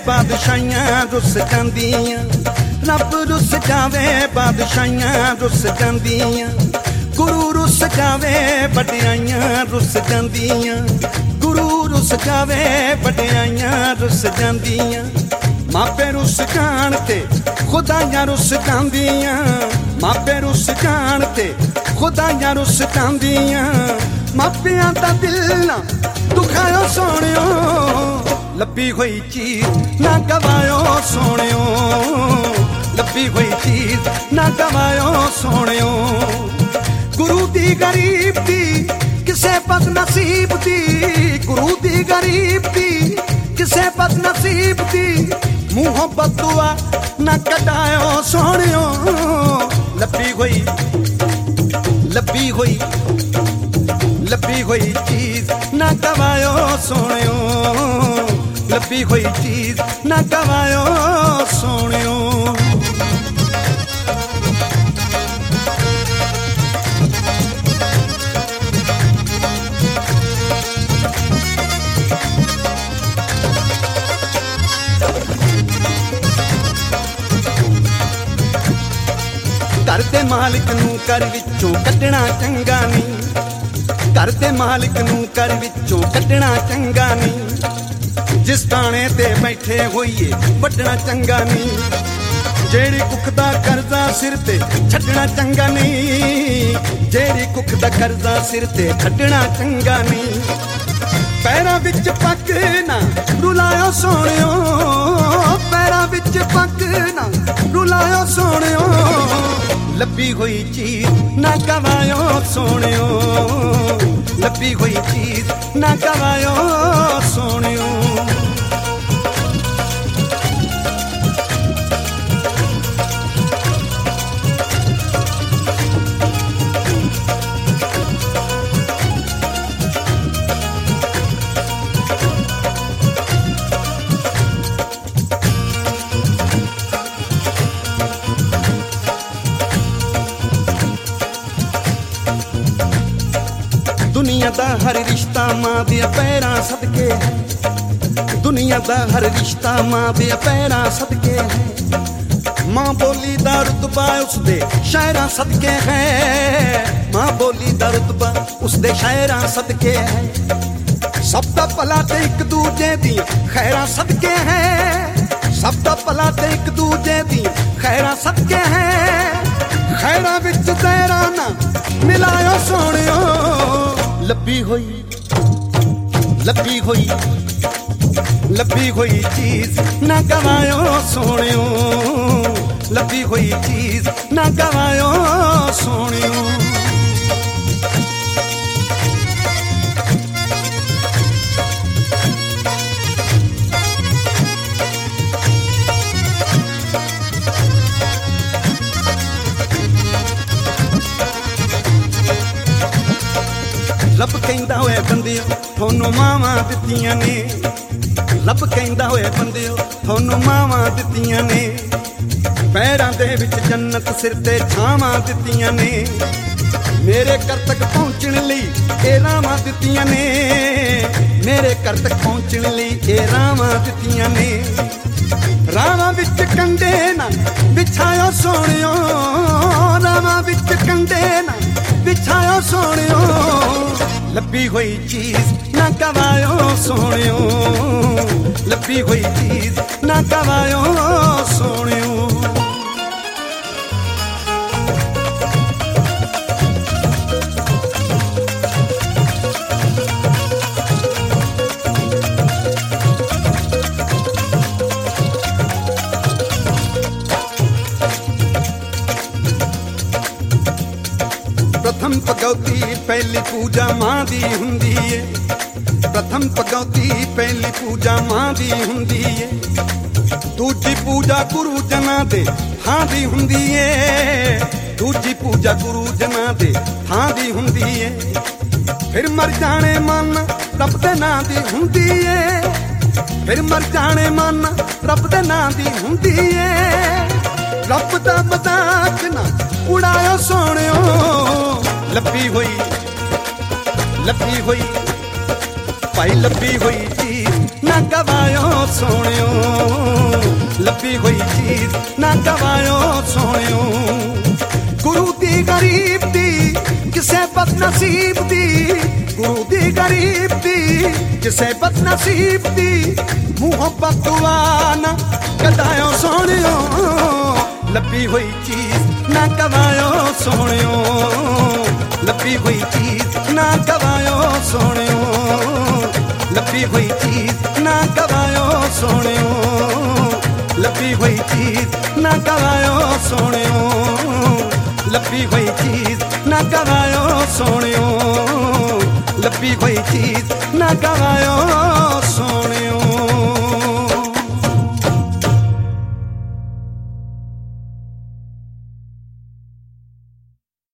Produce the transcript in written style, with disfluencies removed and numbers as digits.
बादशाइयां रुस जांदियां, रब रुस जावे बादशाइयां रुस जांदियां, गुरु रुस जावे वड्डियाइयां रुस जांदियां, गुरु रुस जावे वड्डियाइयां रुस जांदियां, मापे रुस जान ते खुदाइयां रुस जांदियां, मापे रुस जान ते खुदाइयां रुस जांदियां, मापियां दा दिल ना दुखायो सोहणियो, लब्भी होई चीज ना गवायो सोहणियो, लब्भी होई चीज ना गवायो सोहणियो, गुरु दी गरीब दी किसे बदनसीब दी, गुरु दी गरीब दी किसे बदनसीब दी, मूहों बददुआ ना कढायो सोहणियो, लब्भी होई लब्भी होई चीज ना गवायो सोहणियो, लब्भी होई चीज ना गवायो सोहणियो। घर दे मालिक नूं कर विचों कढना चंगा नहीं, घर दे मालिक नूं कर विचों कढना चंगा नहीं, जिस टाणे ते बैठे होइए वड्डना चंगा नहीं, जेड़ी कुख दा कर्जा सिर ते छड्डना चंगा नहीं, जेड़ी कुख दा कर्जा सिर ते छड्डना चंगा नहीं, पैरां विच पग ना रुलायो सोहणियो, पैरां विच पग ना रुलायो सोहणियो, लब्भी होई चीज ना गवायो सोहणियो, लब्भी होई चीज ना गवायो सोहणियो। दुनिया दा हर रिश्ता मां दे पैरां सदके है, दुनिया दा हर रिश्ता मां दे पैरां सदके है, मां बोली दा रुतबा उसदे शायरां सदके है, मां बोली दा रुतबा उसदे शायरां सदके है, सब दा भला ते इक दूजे दी खैरां सदके है, सब दा भला ते इक दूजे दी खैरां सदके है, खैरां विच तेरा ना मिलायो सोहणियो, लब्भी होई चीज ना गवायो सोहणियो, लब्भी होई चीज ना गवायो सोहणियो। लब कहंदा होए बंदियो थोनू मावां दित्तियां ने, लब कहंदा होए बंदियो थोनू मावां दित्तियां ने, पैरां दे विच जन्नत सिर ते छावां दित्तियां ने, मेरे घर तक पहुंचण लई ए रावां दित्तियां ने, मेरे घर तक पहुंचण लई ए रावां दित्तियां ने, रावां विच कंडे ना बिछायो सोहणियो, रावां विच कंडे ना बिछायो सोहणियो, लब्भी होई चीज ना गवायो सोहणियो, लब्भी होई चीज ना गवायो सोहणियो। प्रथम भगवती पहली पूजा मां दी हुंदी है, प्रथम भगवती पहली पूजा मां दी हुंदी है, दूजी पूजा गुरु जना दे थां दी हुंदी है, दूजी पूजा गुरु जना दे थां दी हुंदी है, फिर मर जाने मन रब दे नां दी हुंदी है, फिर मर जाने मन रब दे नां दी हुंदी है, रब दा मजाक ना उड़ायो सोहणियो, लब्भी होई भाई लब्भी होई चीज ना गवायो सोनियो लभी हुई चीज ना गवायो सोनियो गुरु दी गरीब दी किसे बदनसीब दी गुरु दी गरीब दी किसे बदनसीब दी मुहब्बत दुआ ना कदायो सोनियो लभी हुई चीज ना गवायो सोनियो लभी हुई चीज ना गवायो सोनियो लभी हुई चीज ना गवायो सोनियो लभी हुई चीज ना गवायो सोनियो लभी हुई चीज ना गवायो सोनियो लभी हुई चीज ना गवायो सोनियो